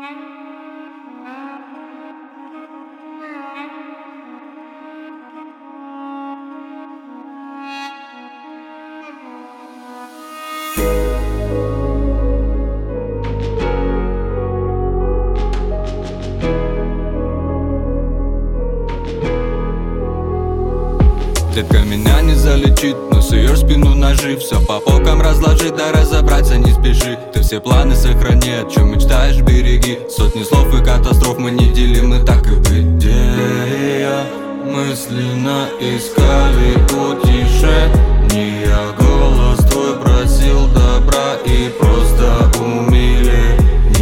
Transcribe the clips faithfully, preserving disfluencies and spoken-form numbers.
Детка меня не залечит, но суешь спину ножи. Все по полкам разложи, да разобраться не спеши. Ты все планы сохрани, о чем мечтаешь береги. Сотни слов и катастроф мы не делим, мы так и быть. Где я? Мысленно искали утешения. Голос твой просил добра и просто умиления.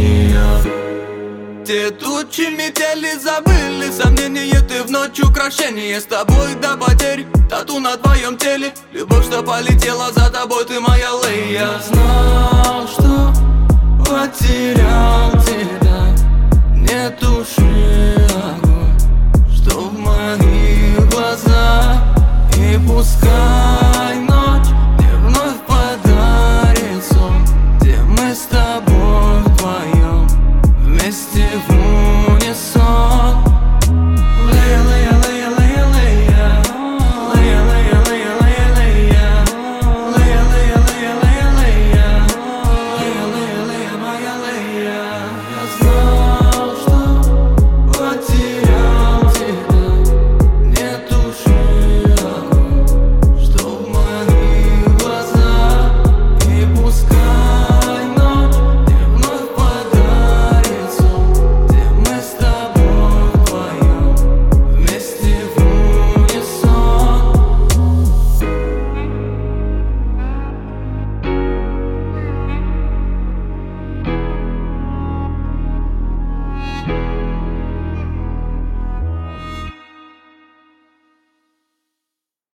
Те тучи метели забыли сомнения, ты в ночь украшение. С тобой до потерь, тату на твоем теле. Любовь, что полетела за тобой, ты моя Лея. Я знал, что потерял тебя. Не туши огонь, что в моих глазах. И пускай ночь мне вновь подарит сон, где мы с тобой вдвоем вместе в унисон. Лея, Лея, Лея, Лея, Лея. Лея, Лея, Лея, Лея, Лея. Лея, Лея, Лея, Лея, Лея. Лея, Лея, Лея, моя Лея. Я знал, что потерял тебя. Не туши огонь, что в моих глазах. И пускай ночь мне вновь подарит сон, где мы с тобой вдвоем вместе в унисон.